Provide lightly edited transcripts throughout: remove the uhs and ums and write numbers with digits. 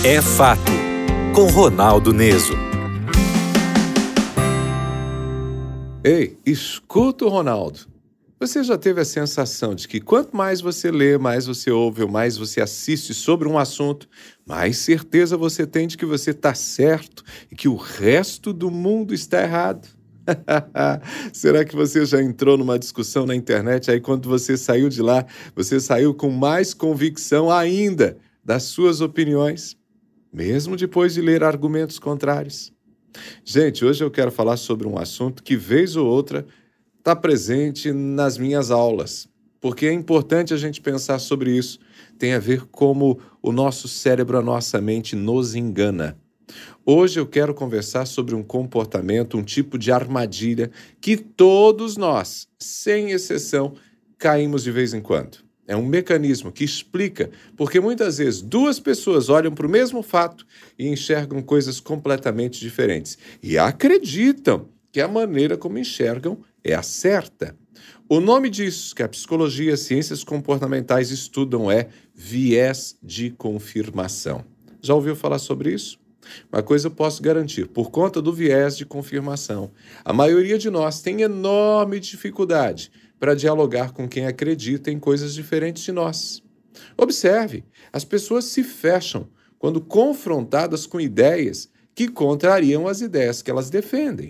É Fato, com Ronaldo Neso. Ei, escuta o Ronaldo. Você já teve a sensação de que quanto mais você lê, mais você ouve ou mais você assiste sobre um assunto, mais certeza você tem de que você está certo e que o resto do mundo está errado? Será que você já entrou numa discussão na internet, aí quando você saiu de lá, você saiu com mais convicção ainda das suas opiniões, mesmo depois de ler argumentos contrários? Gente, hoje eu quero falar sobre um assunto que, vez ou outra, está presente nas minhas aulas, porque é importante a gente pensar sobre isso. Tem a ver como o nosso cérebro, a nossa mente nos engana. Hoje eu quero conversar sobre um comportamento, um tipo de armadilha que todos nós, sem exceção, caímos de vez em quando. É um mecanismo que explica porque muitas vezes duas pessoas olham para o mesmo fato e enxergam coisas completamente diferentes e acreditam que a maneira como enxergam é a certa. O nome disso que a psicologia e as ciências comportamentais estudam é viés de confirmação. Já ouviu falar sobre isso? Uma coisa eu posso garantir, por conta do viés de confirmação, a maioria de nós tem enorme dificuldade para dialogar com quem acredita em coisas diferentes de nós. Observe, as pessoas se fecham quando confrontadas com ideias que contrariam as ideias que elas defendem.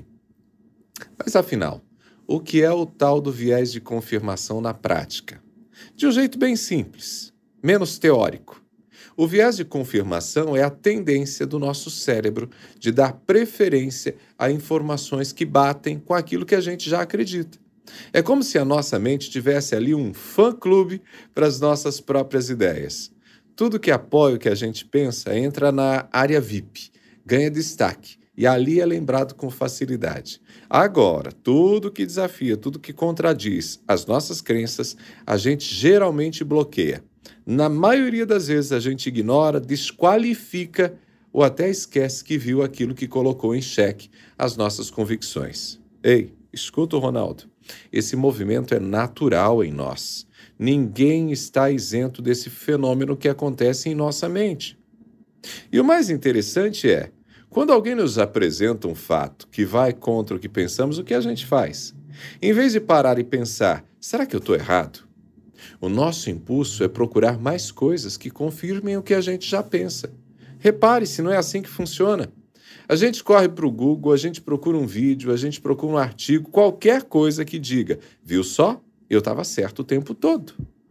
Mas afinal, o que é o tal do viés de confirmação na prática? De um jeito bem simples, menos teórico. O viés de confirmação é a tendência do nosso cérebro de dar preferência a informações que batem com aquilo que a gente já acredita. É como se a nossa mente tivesse ali um fã-clube para as nossas próprias ideias. Tudo que apoia o que a gente pensa entra na área VIP, ganha destaque e ali é lembrado com facilidade. Agora, tudo que desafia, tudo que contradiz as nossas crenças, a gente geralmente bloqueia. Na maioria das vezes a gente ignora, desqualifica ou até esquece que viu aquilo que colocou em xeque as nossas convicções. Ei, escuta o Ronaldo. Esse movimento é natural em nós. Ninguém está isento desse fenômeno que acontece em nossa mente. E o mais interessante é, quando alguém nos apresenta um fato que vai contra o que pensamos, o que a gente faz? Em vez de parar e pensar, será que eu estou errado? O nosso impulso é procurar mais coisas que confirmem o que a gente já pensa. Repare se não é assim que funciona. A gente corre para o Google, a gente procura um vídeo, a gente procura um artigo, qualquer coisa que diga, viu só? Eu estava certo o tempo todo.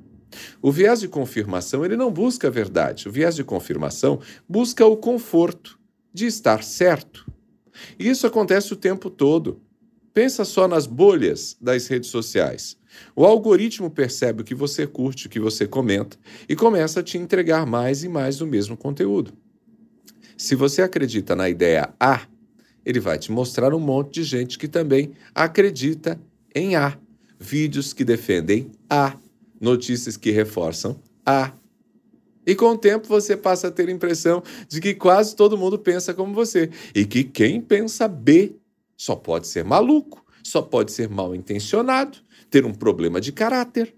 O viés de confirmação, ele não busca a verdade. O viés de confirmação busca o conforto de estar certo. E isso acontece o tempo todo. Pensa só nas bolhas das redes sociais. O algoritmo percebe o que você curte, o que você comenta e começa a te entregar mais e mais do mesmo conteúdo. Se você acredita na ideia A, ele vai te mostrar um monte de gente que também acredita em A. Vídeos que defendem A, notícias que reforçam A. E com o tempo você passa a ter a impressão de que quase todo mundo pensa como você e que quem pensa B só pode ser maluco, só pode ser mal intencionado, ter um problema de caráter.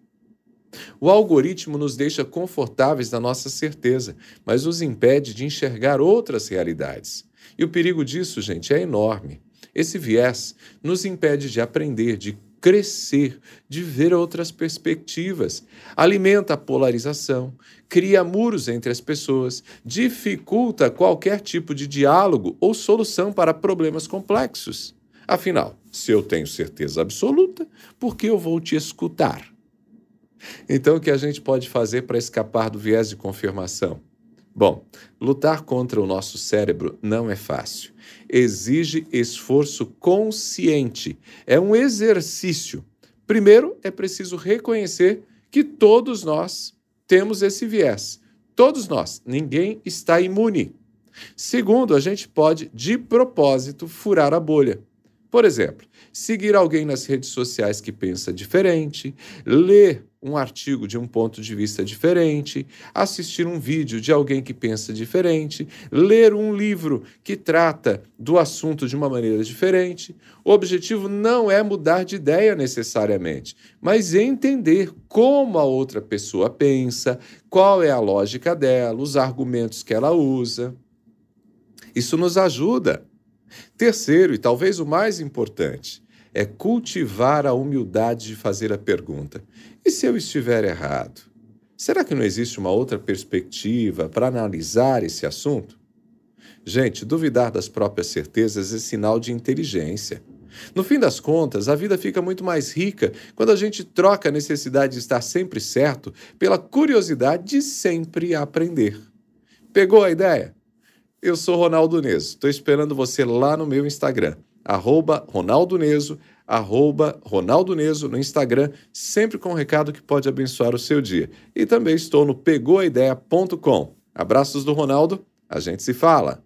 O algoritmo nos deixa confortáveis na nossa certeza, mas nos impede de enxergar outras realidades. E o perigo disso, gente, é enorme. Esse viés nos impede de aprender, de crescer, de ver outras perspectivas, alimenta a polarização, cria muros entre as pessoas, dificulta qualquer tipo de diálogo ou solução para problemas complexos. Afinal, se eu tenho certeza absoluta, por que eu vou te escutar? Então, o que a gente pode fazer para escapar do viés de confirmação? Bom, lutar contra o nosso cérebro não é fácil. Exige esforço consciente. É um exercício. Primeiro, é preciso reconhecer que todos nós temos esse viés. Todos nós. Ninguém está imune. Segundo, a gente pode, de propósito, furar a bolha. Por exemplo, seguir alguém nas redes sociais que pensa diferente, ler um artigo de um ponto de vista diferente, assistir um vídeo de alguém que pensa diferente, ler um livro que trata do assunto de uma maneira diferente. O objetivo não é mudar de ideia necessariamente, mas entender como a outra pessoa pensa, qual é a lógica dela, os argumentos que ela usa. Isso nos ajuda. Terceiro, e talvez o mais importante, é cultivar a humildade de fazer a pergunta: e se eu estiver errado? Será que não existe uma outra perspectiva para analisar esse assunto? Gente, duvidar das próprias certezas é sinal de inteligência. No fim das contas, a vida fica muito mais rica quando a gente troca a necessidade de estar sempre certo pela curiosidade de sempre aprender. Pegou a ideia? Eu sou Ronaldo Neso. Estou esperando você lá no meu Instagram. @Ronaldo Neso, @Ronaldo Neso no Instagram, sempre com um recado que pode abençoar o seu dia. E também estou no pegoaideia.com. Abraços do Ronaldo, a gente se fala.